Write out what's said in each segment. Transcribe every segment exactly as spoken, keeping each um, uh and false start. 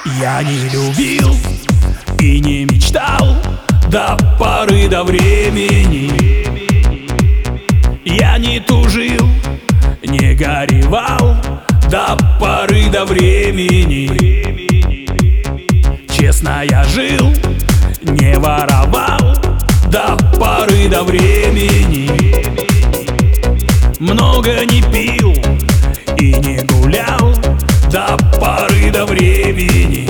Я не любил и не мечтал до поры до времени. Я не тужил, не горевал до поры до времени. Честно я жил, не воровал до поры до времени. Много не пил и не гулял до поры до времени.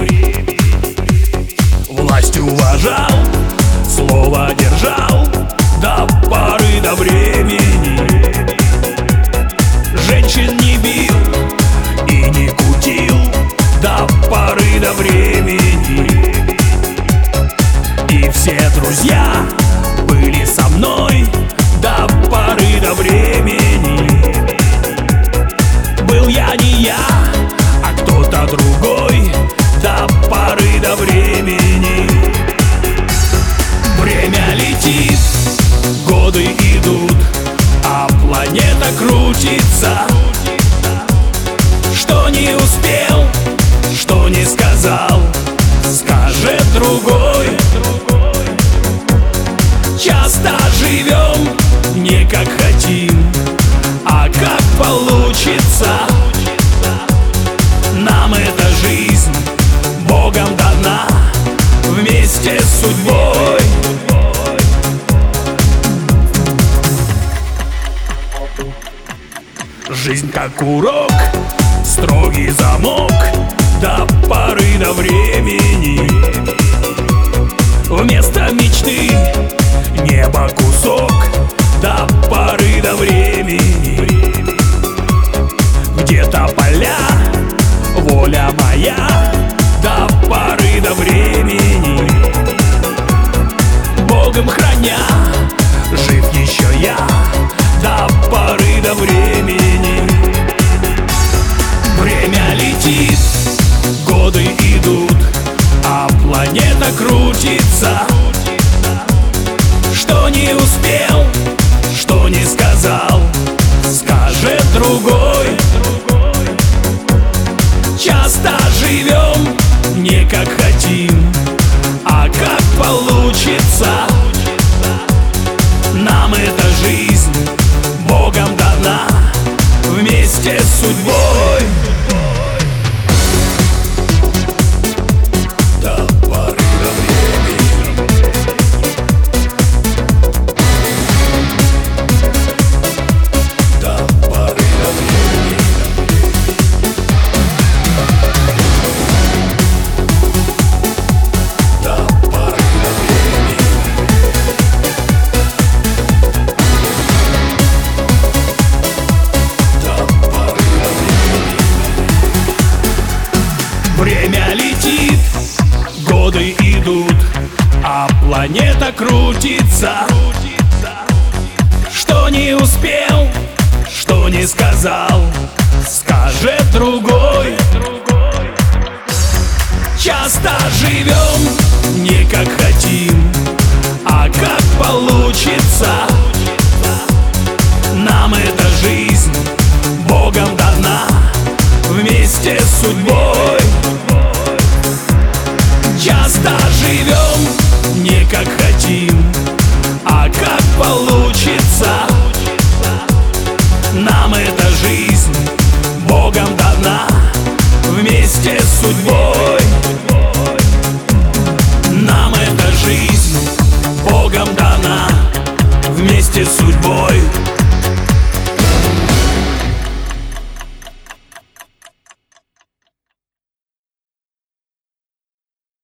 Власть уважал, слово держал до поры до времени. Женщин не бил и не кутил до поры до времени. И все друзья были со мной до поры до времени. Был я не я, а кто-то другой до поры до времени. Время летит, годы идут, а планета крутится. Что не успел, что не сказал, скажет другой. Часто живем не как хотим, а как получится. Нам эта жизнь Богом дана вместе с судьбой. Жизнь как урок, строгий замок до поры до времени. Вместо мечты небо кусок до поры до времени. Где-то поля, воля моя до поры до времени. Богом храня, жив еще я до поры до времени. Время летит, годы идут, а планета крутится. Что не успел, что не сказал, скажет другой. Часто живем не как хотим, а как получится. Нам эта жизнь Богом дана вместе с судьбой. Время летит, годы идут, а планета крутится. Что не успел, что не сказал, скажет другой. Часто живем не как хотим, а как получится.